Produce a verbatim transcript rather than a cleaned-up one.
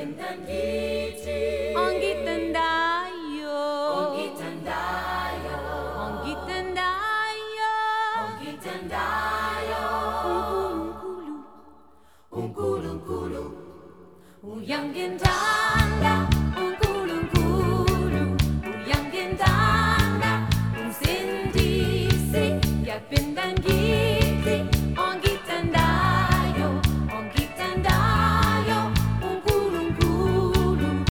Bintang-bintang Onggi tendayo, Onggi tendayo, onggi tendayo, Onggi tendayo, ungkulu-ungkulu, Uyang gendanda, ungkulu-ungkulu, Uyang gendanda, ung sindisi, ya bintang